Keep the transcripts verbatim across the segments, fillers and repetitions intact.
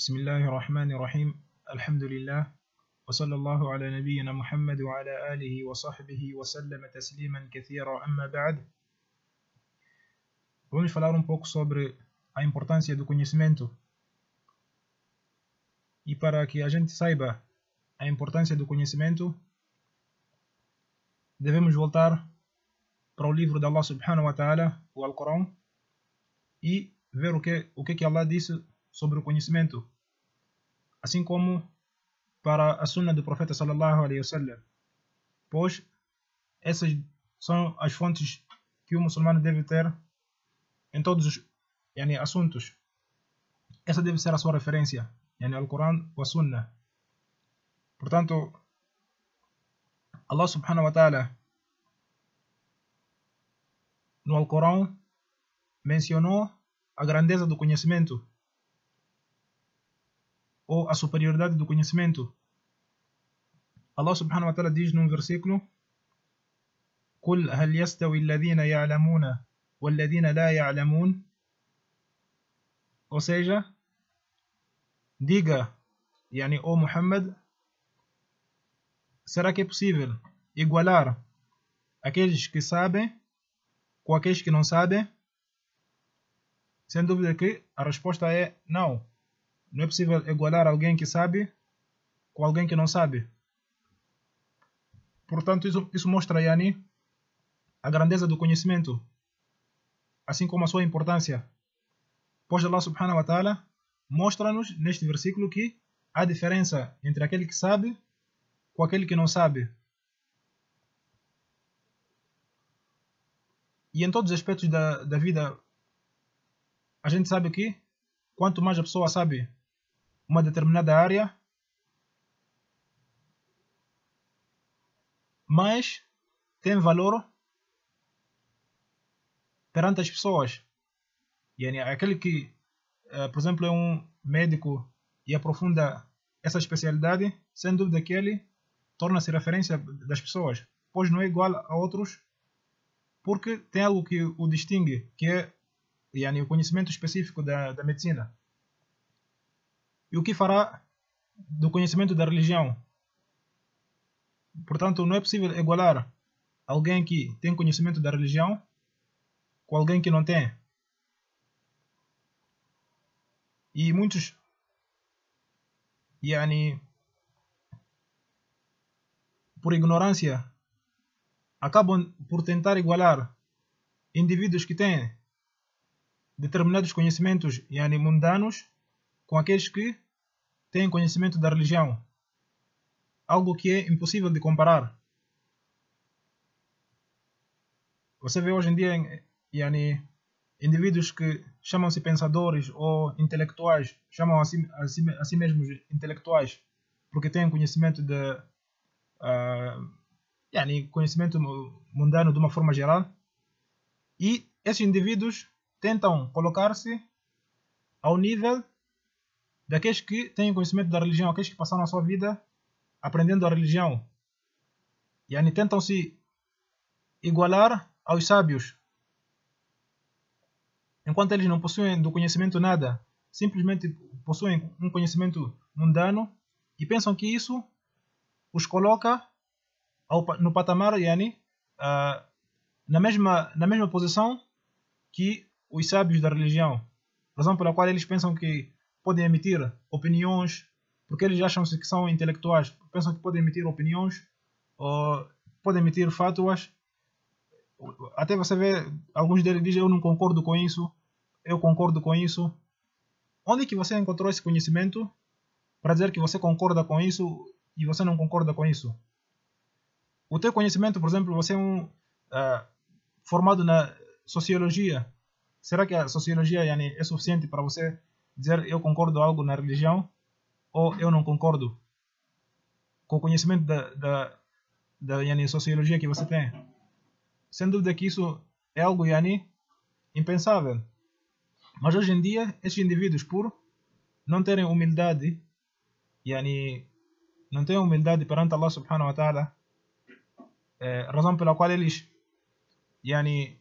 بسم الله الرحمن الرحيم الحمد لله وصلى الله على نبينا محمد وعلى آله وصحبه وسلم تسليما كثيرا أما بعد. Vamos falar um pouco sobre a importância do conhecimento. E para que a gente saiba a importância do conhecimento, devemos voltar para o livro de Allah subhanahu wa ta'ala, o Alcorão, e ver o que, o que, que Allah disse sobre o conhecimento, assim como para a sunna do profeta sallallahu alaihi wasallam, pois essas são as fontes que o muçulmano deve ter em todos os yani, assuntos. Essa deve ser a sua referência, yani, Al-Quran ou a sunna. Portanto, Allah subhanahu wa ta'ala no Alcorão mencionou a grandeza do conhecimento ou a superioridade do conhecimento. Allah subhanahu wa ta'ala diz num versículo: قُلْ هَلْ يَسْتَوِي الَّذِينَ يَعْلَمُونَ وَالَّذِينَ لَا يَعْلَمُونَ. Ou seja, diga, yani, ó Muhammad, será que é possível igualar aqueles que sabem com aqueles que não sabem? Sem dúvida que a resposta é não. Não é possível igualar alguém que sabe com alguém que não sabe. Portanto, isso, isso mostra, yani, a grandeza do conhecimento, assim como a sua importância. Pois Allah subhanahu wa ta'ala mostra-nos neste versículo que há diferença entre aquele que sabe com aquele que não sabe. E em todos os aspectos da, da vida, a gente sabe que quanto mais a pessoa sabe uma determinada área, mais tem valor perante as pessoas. E aquele que, por exemplo, é um médico e aprofunda essa especialidade, sem dúvida que ele torna-se referência das pessoas, pois não é igual a outros, porque tem algo que o distingue, que é yani, o conhecimento específico da, da medicina. E o que fará do conhecimento da religião? Portanto, não é possível igualar alguém que tem conhecimento da religião com alguém que não tem. E muitos yani, por ignorância, acabam por tentar igualar indivíduos que têm determinados conhecimentos yani, mundanos com aqueles que têm conhecimento da religião. Algo que é impossível de comparar. Você vê hoje em dia yani, indivíduos que chamam-se pensadores ou intelectuais, chamam a si, a si, a si mesmos intelectuais, porque têm conhecimento de uh, yani, conhecimento mundano de uma forma geral, e esses indivíduos tentam colocar-se ao nível daqueles que têm conhecimento da religião, aqueles que passaram a sua vida aprendendo a religião. Yani, tentam se igualar aos sábios, enquanto eles não possuem do conhecimento nada, simplesmente possuem um conhecimento mundano e pensam que isso os coloca ao, no patamar, yani, uh, na, mesma, na mesma posição que os sábios da religião, razão pela qual eles pensam que podem emitir opiniões, porque eles acham-se que são intelectuais, pensam que podem emitir opiniões ou podem emitir fatuas. Até você vê, alguns deles dizem: eu não concordo com isso, eu concordo com isso. Onde que você encontrou esse conhecimento para dizer que você concorda com isso e você não concorda com isso? O teu conhecimento, por exemplo, você é um uh, formado na sociologia. Será que a sociologia yani, é suficiente para você dizer eu concordo algo na religião ou eu não concordo com o conhecimento da, da, da yani, sociologia que você tem? Sem dúvida que isso é algo yani, impensável. Mas hoje em dia, esses indivíduos, por não terem humildade, yani, não têm humildade perante Allah subhanahu wa ta'ala, é, razão pela qual eles yani,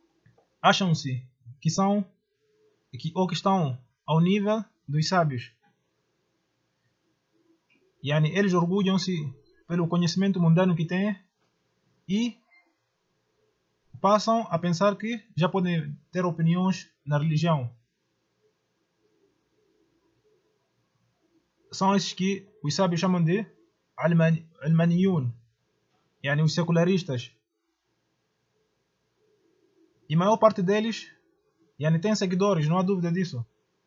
acham-se que são que, ou que estão ao nível dos sábios. Yani, eles orgulham-se pelo conhecimento mundano que têm e passam a pensar que já podem ter opiniões na religião. São esses que os sábios chamam de almaniyun, yani os secularistas. E a maior parte deles yani, tem seguidores, não há dúvida disso.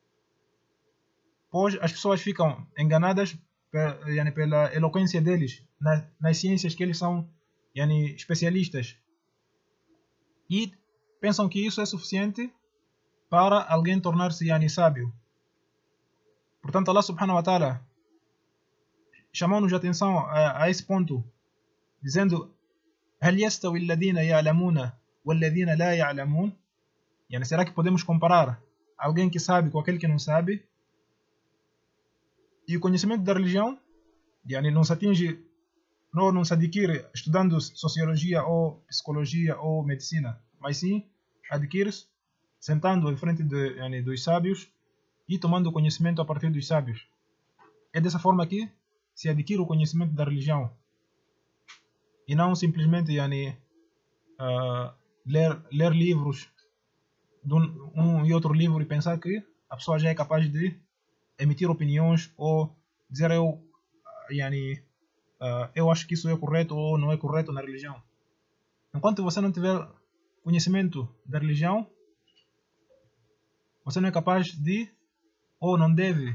Pois as pessoas ficam enganadas yani, pela eloquência deles nas, nas ciências que eles são yani, especialistas. E pensam que isso é suficiente para alguém tornar-se yani, sábio. Portanto, Allah subhanahu wa ta'ala chamou-nos a atenção a, a esse ponto, dizendo: هل يستوي الذين يعلمون والذين لا يعلمون? Yani, será que podemos comparar alguém que sabe com aquele que não sabe? E o conhecimento da religião yani, não se atinge, não, não se adquire estudando sociologia ou psicologia ou medicina, mas sim adquire-se sentando em frente de, yani, dos sábios e tomando conhecimento a partir dos sábios. É dessa forma que se adquire o conhecimento da religião. E não simplesmente yani, uh, ler, ler livros de um, um e outro livro e pensar que a pessoa já é capaz de emitir opiniões ou dizer eu, yani, uh, eu acho que isso é correto ou não é correto na religião. Enquanto você não tiver conhecimento da religião, você não é capaz de ou não deve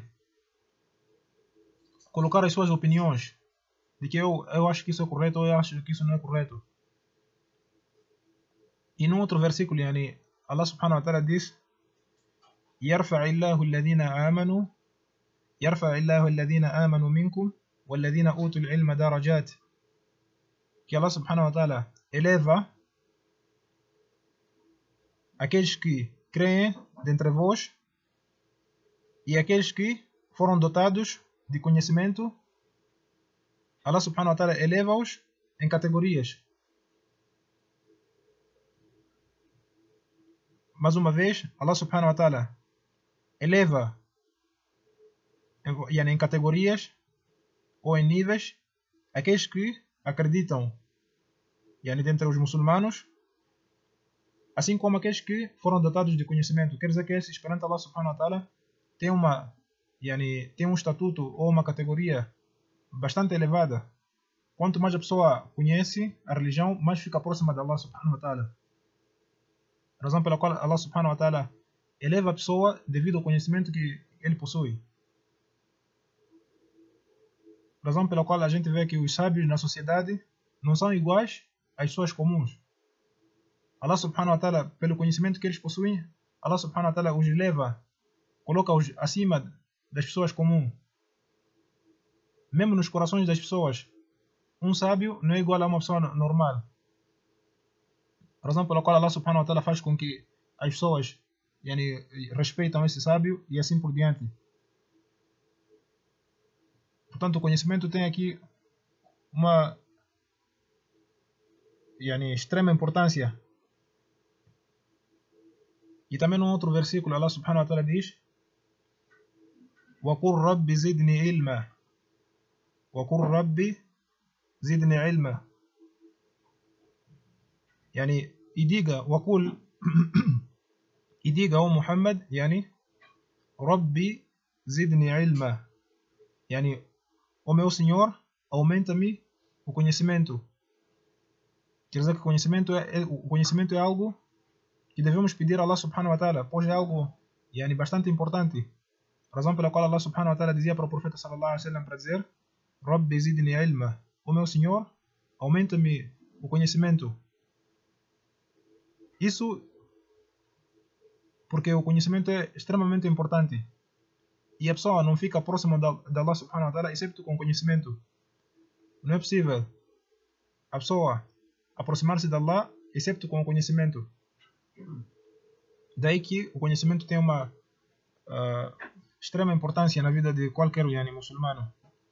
colocar as suas opiniões de que eu, eu acho que isso é correto ou eu acho que isso não é correto. E num outro versículo, yani, Allah subhanahu wa ta'ala diz: يرفع الله الذين آمنوا يرفع الله الذين آمنوا منكم والذين أوتوا العلم درجات. Que Allah subhanahu wa ta'ala eleva aqueles que creem dentre vós e aqueles que foram dotados de conhecimento. Allah subhanahu wa ta'ala eleva-os em categorias. Mais uma vez, Allah subhanahu wa ta'ala eleva em, em categorias ou em níveis aqueles que acreditam yani, dentre os muçulmanos, assim como aqueles que foram dotados de conhecimento. Quer dizer que esses perante Allah subhanahu wa ta'ala tem uma yani, tem um estatuto ou uma categoria bastante elevada. Quanto mais a pessoa conhece a religião, mais fica próxima de Allah subhanahu wa ta'ala. Razão pela qual Allah subhanahu wa ta'ala eleva a pessoa devido ao conhecimento que ele possui. Razão pela qual a gente vê que os sábios na sociedade não são iguais às pessoas comuns. Allah subhanahu wa ta'ala, pelo conhecimento que eles possuem, Allah subhanahu wa ta'ala os eleva, coloca-os acima das pessoas comuns. Mesmo nos corações das pessoas, um sábio não é igual a uma pessoa normal. Razão pela qual Allah subhanahu wa ta'ala faz com que as pessoas yani, respeitam esse sábio e assim por diante. Portanto, o conhecimento tem aqui uma yani, extrema importância. E também num outro versículo, Allah subhanahu wa ta'ala diz: وَقُلْ رَبِّ زِدْنِي عِلْمًا وَقُلْ رَبِّ زِدْنِي عِلْمًا. Yani, e diga, وَقُلْ e diga ao Muhammad, yani, Rabbi zidni ilma. Yani, o meu Senhor, aumenta-me o conhecimento. Quer dizer que o conhecimento é, o conhecimento é algo que devemos pedir a Allah subhanahu wa ta'ala, pois é algo yani, bastante importante. Razão pela qual Allah subhanahu wa ta'ala dizia para o profeta sallallahu alaihi wasallam para dizer: Rabbi zidni ilma. O meu Senhor, aumenta-me o conhecimento. Isso porque o conhecimento é extremamente importante. E a pessoa não fica próxima de Allah subhanahu wa ta'ala excepto com conhecimento. Não é possível a pessoa aproximar-se de Allah excepto com conhecimento. Daí que o conhecimento tem uma uh, extrema importância na vida de qualquer yani, muçulmano.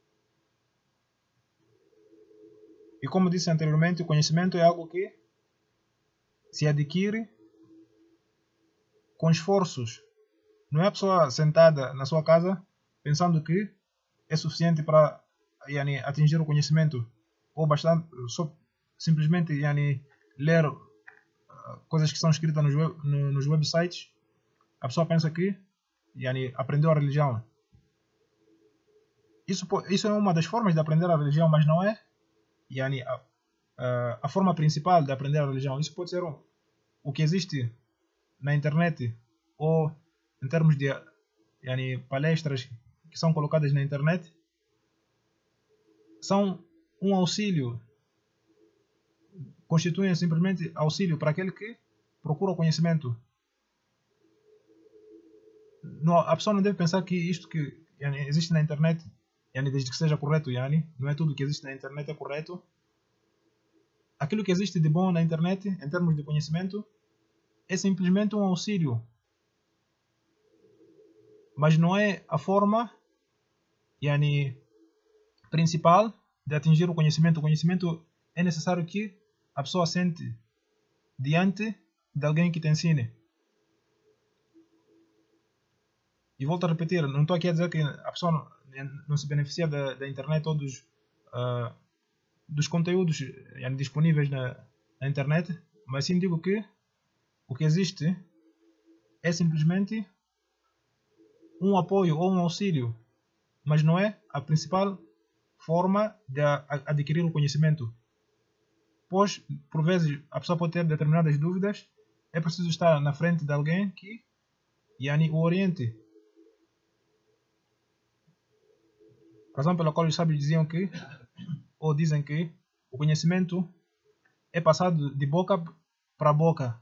E como disse anteriormente, o conhecimento é algo que se adquire com esforços. Não é a pessoa sentada na sua casa pensando que é suficiente para yani, atingir o conhecimento, ou bastante, só simplesmente yani, ler uh, coisas que são escritas nos, web, no, nos websites, a pessoa pensa que yani, aprendeu a religião. Isso, isso é uma das formas de aprender a religião, mas não é yani, a, a, a forma principal de aprender a religião. Isso pode ser o, o que existe na internet, ou em termos de yani, palestras que são colocadas na internet, são um auxílio, constituem simplesmente auxílio para aquele que procura o conhecimento. Não, a pessoa não deve pensar que isto que yani, existe na internet, yani, desde que seja correto, yani, não é tudo que existe na internet é correto. Aquilo que existe de bom na internet, em termos de conhecimento, é simplesmente um auxílio, mas não é a forma yani, principal de atingir o conhecimento. O conhecimento é necessário que a pessoa sente diante de alguém que te ensine. E volto a repetir, não estou aqui a dizer que a pessoa não, não se beneficia da, da internet ou dos, uh, dos conteúdos yani, disponíveis na, na internet, mas sim digo que o que existe é simplesmente um apoio ou um auxílio, mas não é a principal forma de adquirir o conhecimento. Pois, por vezes, a pessoa pode ter determinadas dúvidas, é preciso estar na frente de alguém que yani, o oriente. Razão pela qual os sábios diziam que, ou dizem que, o conhecimento é passado de boca para boca.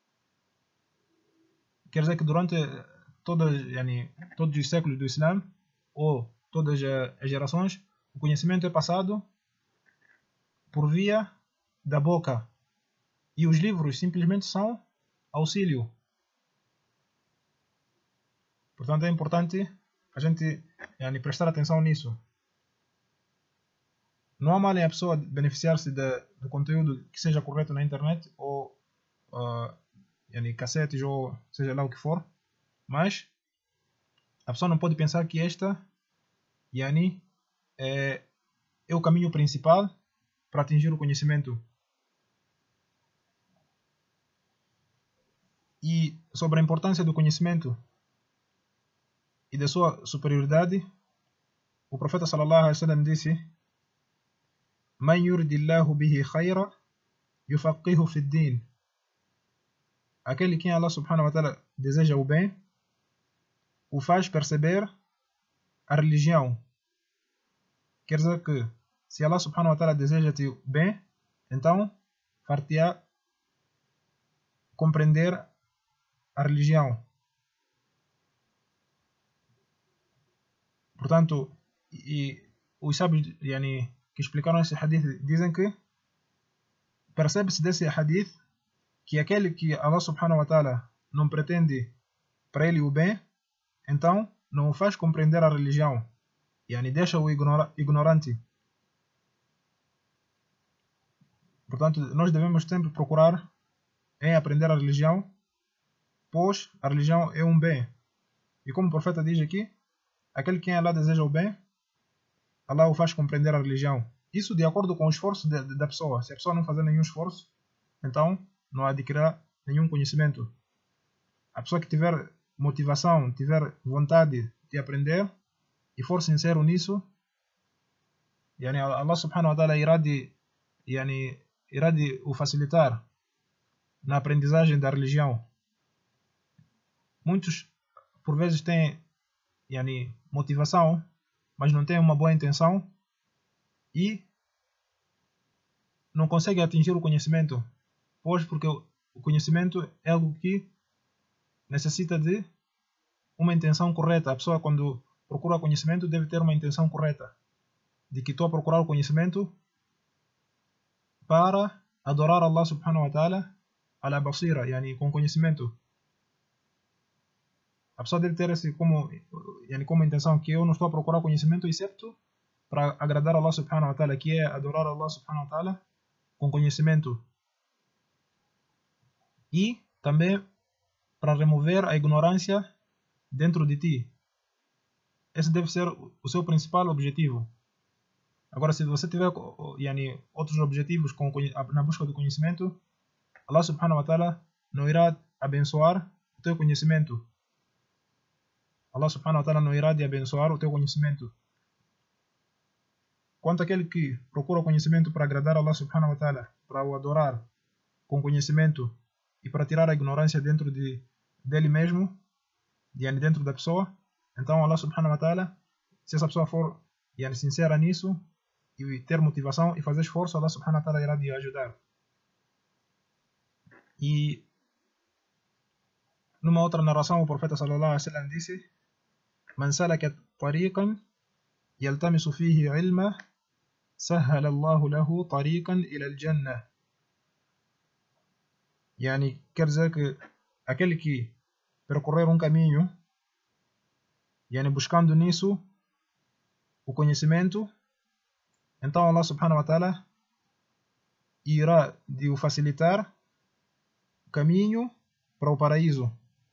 Quer dizer que durante todas, yani, todos os séculos do Islã, ou todas as gerações, o conhecimento é passado por via da boca. E os livros simplesmente são auxílio. Portanto, é importante a gente yani, prestar atenção nisso. Não há mal em a pessoa beneficiar-se do conteúdo que seja correto na internet, ou uh, yani, cassetes, ou seja lá o que for, mas a pessoa não pode pensar que esta yani, é, é o caminho principal para atingir o conhecimento. E sobre a importância do conhecimento e da sua superioridade, o profeta sallallahu alaihi wasallam disse: "Man yuridillahu bihi khayra yufaqihu fi din." Aquele que Allah subhanahu wa ta'ala deseja o bem, o faz perceber a religião. Quer dizer que se Allah subhanahu wa ta'ala deseja-te bem, então far-te-á compreender a religião. Portanto, e, os sábios yani, que explicaram esse hadith dizem que percebe-se desse hadith que aquele que Allah subhanahu wa ta'ala não pretende para ele o bem, então não o faz compreender a religião, yani deixa-o ignora, ignorante. Portanto, nós devemos sempre procurar em aprender a religião, pois a religião é um bem. E como o profeta diz aqui, aquele que Allah deseja o bem, Allah o faz compreender a religião. Isso de acordo com o esforço de, de, da pessoa. Se a pessoa não fazer nenhum esforço, então não adquirirá nenhum conhecimento. A pessoa que tiver motivação, tiver vontade de aprender e for sincero nisso, yani Allah subhanahu wa ta'ala irá de, yani, irá de o facilitar na aprendizagem da religião. Muitos, por vezes, têm yani, motivação, mas não têm uma boa intenção e não conseguem atingir o conhecimento. Pois, porque o conhecimento é algo que necessita de uma intenção correta. A pessoa, quando procura conhecimento, deve ter uma intenção correta. De que estou a procurar o conhecimento para adorar Allah subhanahu wa ta'ala ala basira, yani, com conhecimento. A pessoa deve ter esse como, yani, como intenção que eu não estou a procurar conhecimento excepto para agradar Allah subhanahu wa ta'ala, que é adorar Allah subhanahu wa ta'ala com conhecimento. E também para remover a ignorância dentro de ti. Esse deve ser o seu principal objetivo. Agora, se você tiver yani, outros objetivos com, na busca do conhecimento, Allah subhanahu wa ta'ala não irá abençoar o teu conhecimento. Allah subhanahu wa ta'ala não irá te abençoar o teu conhecimento. Quanto àquele que procura o conhecimento para agradar Allah subhanahu wa ta'ala, para o adorar com conhecimento e para tirar a ignorância dentro de, dele mesmo, yani, dentro da pessoa, então Allah subhanahu wa ta'ala, se essa pessoa for yani, sincera nisso e ter motivação e fazer esforço, Allah subhanahu wa ta'ala irá te ajudar. E numa outra narração o profeta sallallahu alaihi wasallam disse: "Man salaka tariqan yaltamisu fihi ilma sahhala Allahu lahu tariqan ila al-jannah." Yani, quer dizer que aquele que percorrer um caminho, yani, buscando nisso o conhecimento, então Allah subhanahu wa ta'ala irá de o facilitar o caminho para o paraíso.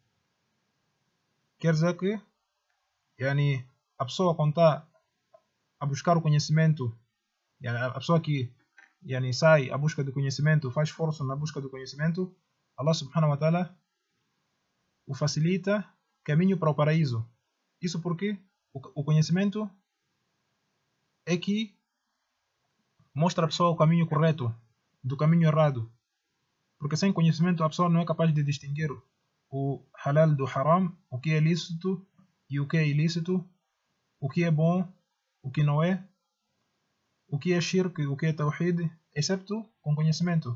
Quer dizer que yani, a pessoa quando está a buscar o conhecimento, yani, a pessoa que yani, sai à busca do conhecimento, faz esforço na busca do conhecimento, Allah subhanahu wa ta'ala o facilita caminho para o paraíso. Isso porque o conhecimento é que mostra a pessoa o caminho correto do caminho errado. Porque sem conhecimento a pessoa não é capaz de distinguir o halal do haram, o que é lícito e o que é ilícito, o que é bom, o que não é, o que é shirk, o que é tawhid, excepto com conhecimento.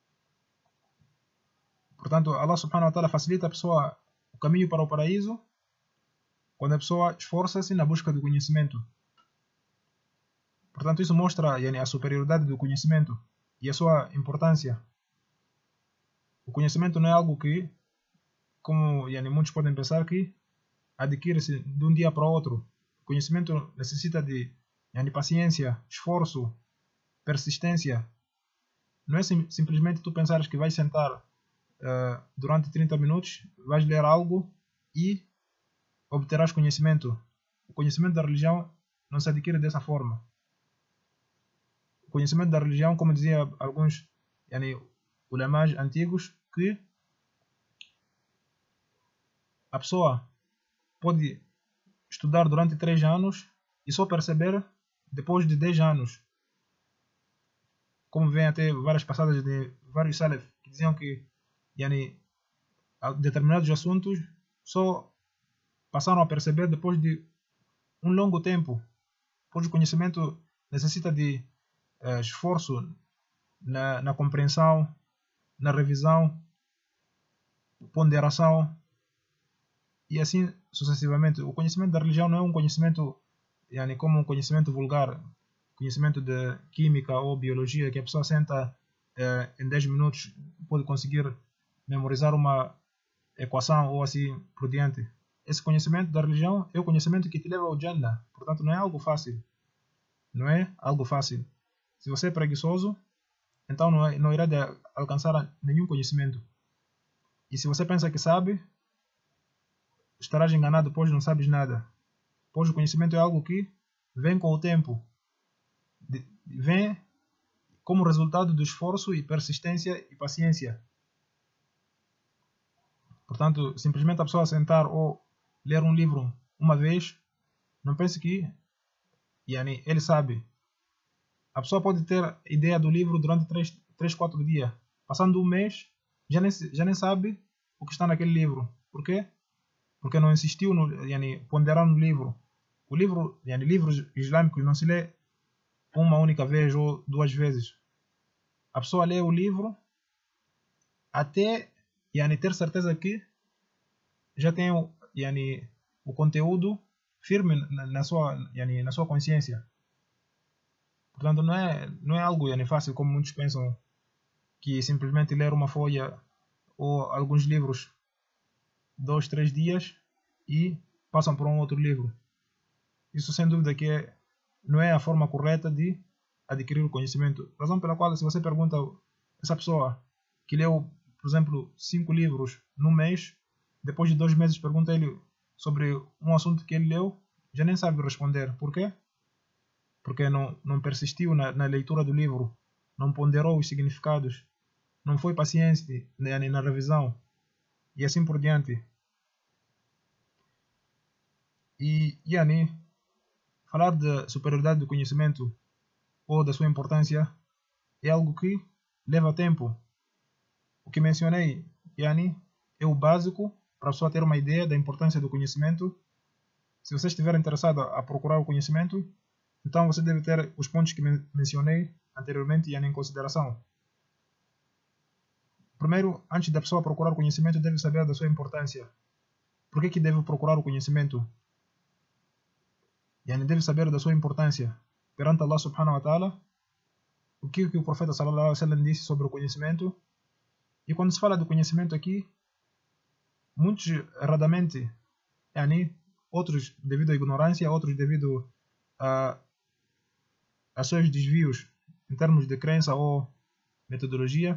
Portanto, Allah subhanahu wa ta'ala facilita a pessoa o caminho para o paraíso quando a pessoa esforça-se na busca do conhecimento. Portanto, isso mostra yani, a superioridade do conhecimento e a sua importância. O conhecimento não é algo que, como yani, muitos podem pensar, que adquire-se de um dia para o outro. O conhecimento necessita de yani, paciência, esforço, persistência. Não é sim, simplesmente tu pensares que vais sentar uh, durante trinta minutos, vais ler algo e obterás conhecimento. O conhecimento da religião não se adquire dessa forma. O conhecimento da religião, como dizia alguns yani, ulamás antigos, que a pessoa pode estudar durante três anos e só perceber depois de dez anos. Como vem até várias passagens de vários salaf que diziam que yani, determinados assuntos só passaram a perceber depois de um longo tempo. Pois o conhecimento necessita de uh, esforço na, na compreensão, na revisão, ponderação e assim sucessivamente. O conhecimento da religião não é um conhecimento yani, como um conhecimento vulgar, conhecimento de química ou biologia, que a pessoa senta eh, em dez minutos pode conseguir memorizar uma equação ou assim por diante. Esse conhecimento da religião é o conhecimento que te leva ao Jannah. Portanto, não é algo fácil. Não é algo fácil. Se você é preguiçoso, então não, é, não irá de alcançar nenhum conhecimento. E se você pensa que sabe, estarás enganado, pois não sabes nada. Pois o conhecimento é algo que vem com o tempo. Vem como resultado do esforço e persistência e paciência. Portanto, simplesmente a pessoa sentar ou ler um livro uma vez, não pense que yani, ele sabe. A pessoa pode ter ideia do livro durante três, quatro dias. Passando um mês, já nem, já nem sabe o que está naquele livro. Por quê? Porque não insistiu no yani, ponderar no livro. O livro, yani, livros islâmicos não se lê uma única vez ou duas vezes. A pessoa lê o livro até yani, ter certeza que já tem o, yani, o conteúdo firme na, na, sua, yani, na sua consciência. Portanto, não é, não é algo yani, fácil como muitos pensam, que simplesmente ler uma folha ou alguns livros dois, três dias e passam por um outro livro. Isso sem dúvida que é, não é a forma correta de adquirir o conhecimento. Razão pela qual, se você pergunta a essa pessoa que leu, por exemplo, cinco livros no mês, depois de dois meses pergunta ele sobre um assunto que ele leu, já nem sabe responder. Por quê? porque não, não persistiu na, na leitura do livro, não ponderou os significados, não foi paciente yani, na revisão, e assim por diante. E, yani, falar da superioridade do conhecimento ou da sua importância é algo que leva tempo. O que mencionei, yani, é o básico para a pessoa ter uma ideia da importância do conhecimento. Se você estiver interessado a procurar o conhecimento, então você deve ter os pontos que mencionei anteriormente yani, em consideração. Primeiro, antes da pessoa procurar o conhecimento, deve saber da sua importância. Por que que deve procurar o conhecimento? Yani, deve saber da sua importância perante Allah subhanahu wa ta'ala. O que, que o profeta sallallahu alaihi wasallam disse sobre o conhecimento. E quando se fala do conhecimento aqui, muitos erradamente, yani, outros devido à ignorância, outros devido a, a seus desvios em termos de crença ou metodologia,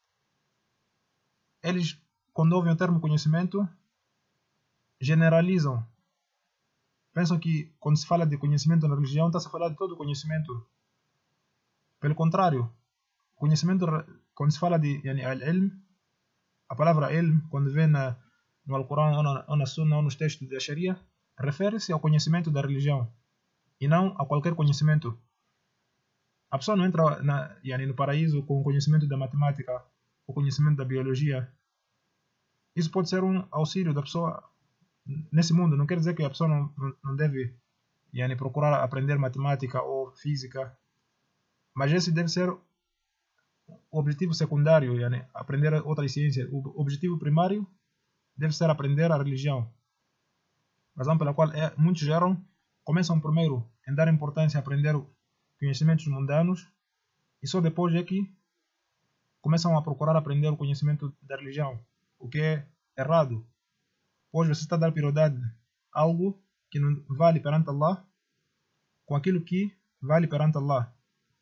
eles, quando ouvem o termo conhecimento, generalizam. Pensam que quando se fala de conhecimento na religião, está-se a falar de todo o conhecimento. Pelo contrário, conhecimento, quando se fala de yani, al-ilm, a palavra ilm, quando vem na, no Alcorão ou na, ou na Sunna ou nos textos da Sharia, refere-se ao conhecimento da religião e não a qualquer conhecimento. A pessoa não entra na, yani, no paraíso com o conhecimento da matemática, o conhecimento da biologia. Isso pode ser um auxílio da pessoa nesse mundo. Não quer dizer que a pessoa não, não, não deve yani, procurar aprender matemática ou física, mas esse deve ser o objetivo secundário, yani, aprender outras ciências. O objetivo primário deve ser aprender a religião. Razão pela qual é, muitos geram, começam primeiro em dar importância a aprender conhecimentos mundanos e só depois é que começam a procurar aprender o conhecimento da religião, o que é errado. Pois você está a dar prioridade a algo que não vale perante Allah com aquilo que vale perante Allah.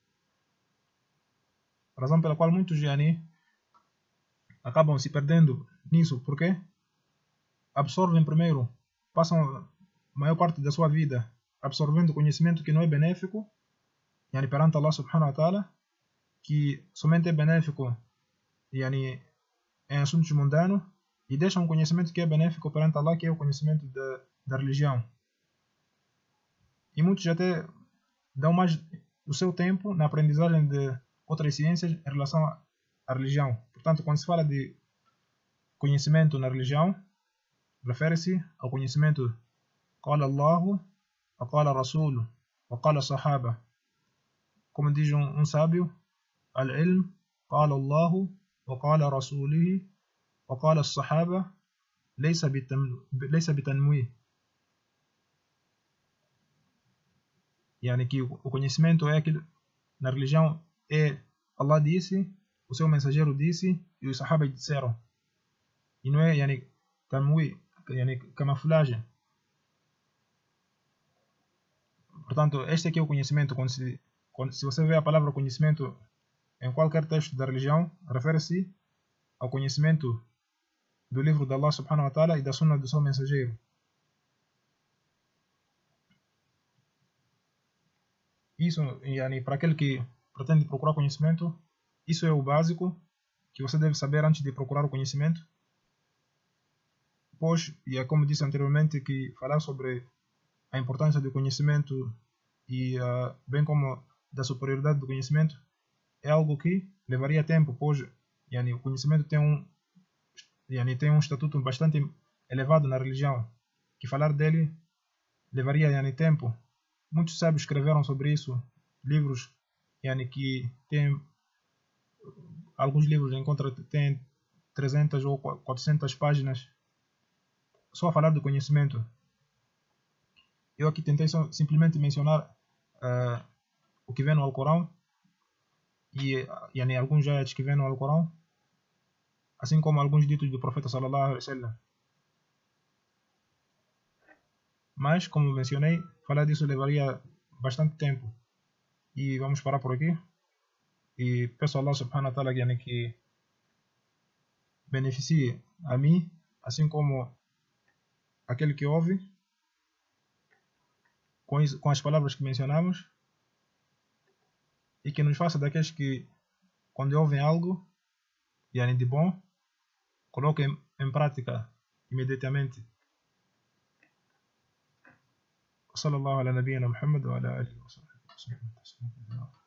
Razão pela qual muitos yani, acabam se perdendo nisso, porque absorvem primeiro, passam a maior parte da sua vida absorvendo conhecimento que não é benéfico, yani, perante Allah subhanahu wa ta'ala, que somente é benéfico yani, em assuntos mundanos, e deixam um conhecimento que é benéfico perante Allah, que é o conhecimento da, da religião. E muitos até dão mais o seu tempo na aprendizagem de outras ciências em relação à religião. Portanto, quando se fala de conhecimento na religião, refere-se ao conhecimento Qala Allahu, wa Qala Rasulu, wa Qala Sahaba. Como diz um, um sábio, Al-ilm, Qala Allahu, wa Qala Rasulihi, wa Qala Sahaba, Laysa bitanmuih. Yani que o conhecimento é aquilo na religião é Allah disse, o seu mensageiro disse e os sahabas disseram. E não é yani, tanmuih, yani, camuflagem. Portanto, este aqui é o conhecimento. Quando se, quando, se você vê a palavra conhecimento em qualquer texto da religião, refere-se ao conhecimento do livro de Allah subhanahu wa ta'ala e da sunna do seu mensageiro. Isso, yani, para aquele que pretende procurar conhecimento, isso é o básico que você deve saber antes de procurar o conhecimento. Pois, e é como disse anteriormente, que falar sobre a importância do conhecimento e uh, bem como da superioridade do conhecimento é algo que levaria tempo, pois yani, o conhecimento tem um, yani, tem um estatuto bastante elevado na religião, que falar dele levaria yani, tempo. Muitos sábios escreveram sobre isso, livros yani, que tem alguns livros encontra tem trezentas ou quatrocentas páginas só a falar do conhecimento. Eu aqui tentei só, simplesmente mencionar uh, o que vem no Alcorão e yani, alguns ayats que vem no Alcorão, assim como alguns ditos do profeta sallallahu alaihi wasallam. Mas, como mencionei, falar disso levaria bastante tempo. E vamos parar por aqui. E peço a Allah subhanahu wa ta'ala yani, que beneficie a mim, assim como aquele que ouve, com, isso, com as palavras que mencionamos. e que nos faça daqueles que, quando ouvem algo yani, de bom, coloquem em prática imediatamente. صلى الله على نبينا محمد وعلى آله وصحبه وسلم.